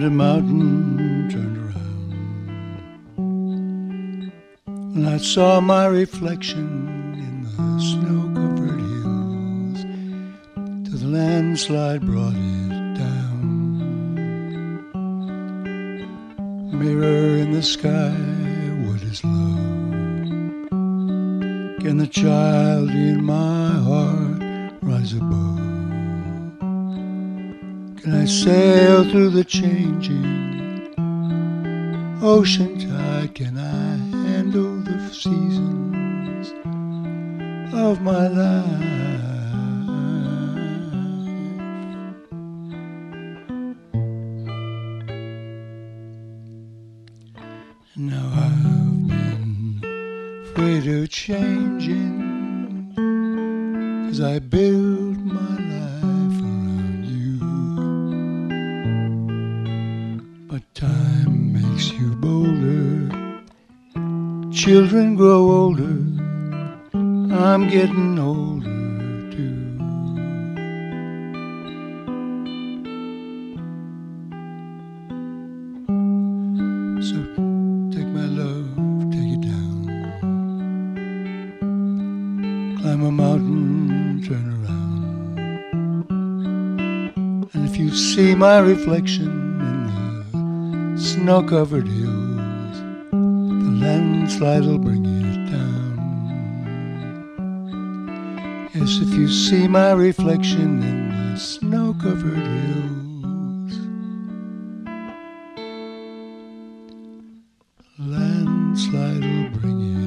a mountain turned around, and I saw my reflection in the snow-covered hills, till the landslide brought it down. Mirror in the sky, what is love? Can the child in my heart rise above? Can I sail through the changing ocean tide? Can I handle the seasons of my life? Now I've been afraid of changing, 'cause I built my life around you. But time makes you bolder, children grow older, I'm getting older too. So take my love, take it down, climb a mountain, turn around, and if you see my reflection in the snow-covered hills, the landslide will bring it down. Yes, if you see my reflection in the snow-covered hills, landslide will bring it